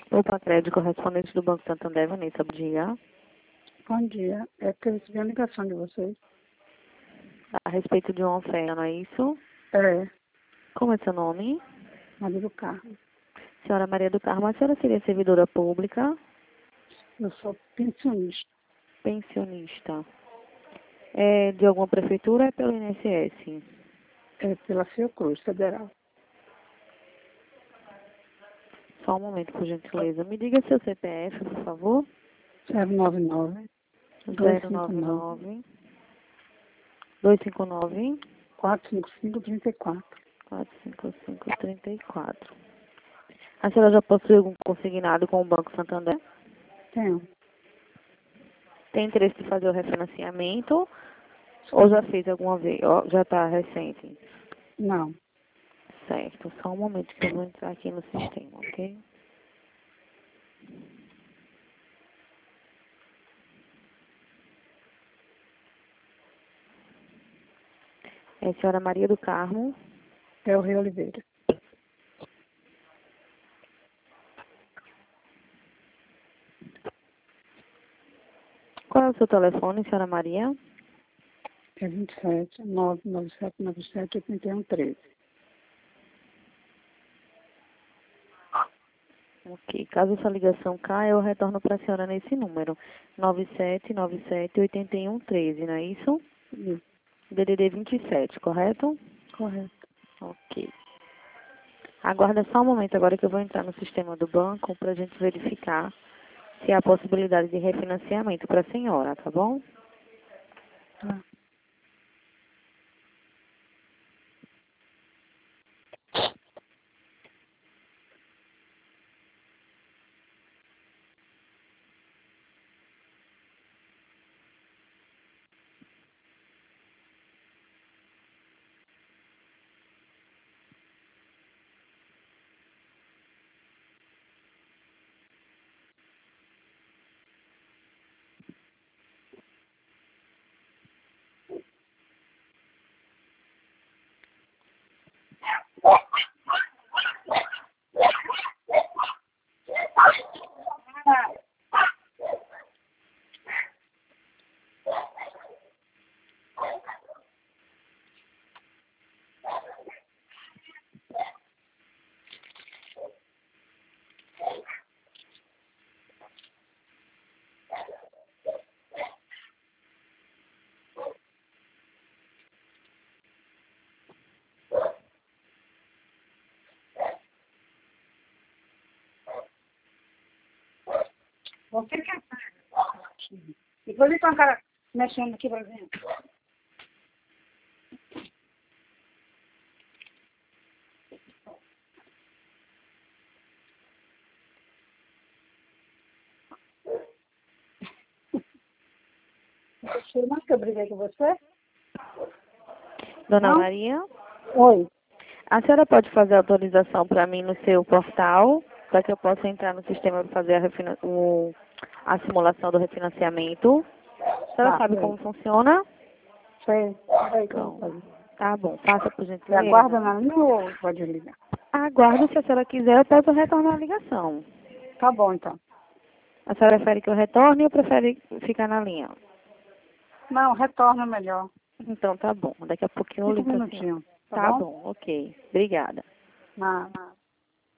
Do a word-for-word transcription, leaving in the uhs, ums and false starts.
Opa, crédito correspondente do Banco Santander, Vanessa, bom dia. Bom dia. É que eu recebi a ligação de vocês. A respeito de uma oferta, não é isso? É, Como é seu nome? Maria do Carmo. Senhora Maria do Carmo, a senhora seria servidora pública? Eu sou pensionista. Pensionista. É de alguma prefeitura ou é pelo I N S S? É pela Fiocruz Federal. Só um momento, por gentileza. Me diga seu C P F, por favor. zero nove nove, dois zero cinco nove nove, nove, dois cinco nove, quatro cinco cinco, três quatro. quatro cinco cinco, três quatro. A senhora já possui algum consignado com o Banco Santander? Tenho. Tem interesse de fazer o refinanciamento? Ou já fez alguma vez? Ó, já está recente? Não. Certo. Só um momento que eu vou entrar aqui no sistema, ok? É a senhora Maria do Carmo. É o Rio Oliveira. Qual é o seu telefone, senhora Maria? É vinte e sete, nove nove sete nove sete, oito um um três. Ok. Caso essa ligação caia, eu retorno para a senhora nesse número. nove sete nove sete, oito um um três, não é isso? Isso. D D D vinte e sete, correto? Correto. Ok. Aguarda só um momento agora que eu vou entrar no sistema do banco para a gente verificar se há possibilidade de refinanciamento para a senhora, tá bom? Tá. Você quer? Depois ele tá um cara mexendo aqui pra dentro. Você não que eu briguei com você? Dona Não? Maria, Oi. a senhora pode fazer autorização para mim no seu portal, para que eu possa entrar no sistema para fazer a, refina- o- a simulação do refinanciamento? A senhora Tá, sabe sei. como funciona? Sei. Peraí que eu vou Então, fazer. tá bom, faça por Você aguarda gentileza. na linha ou pode ligar? Aguardo, se a senhora quiser, eu posso retornar a ligação. Tá bom, então. A senhora prefere que eu retorne ou prefere ficar na linha? Não, retorna melhor. Então tá bom, daqui a pouquinho eu Cinco ligo para a senhora. minutinhos, tá Tá bom? bom, ok. Obrigada. Nada.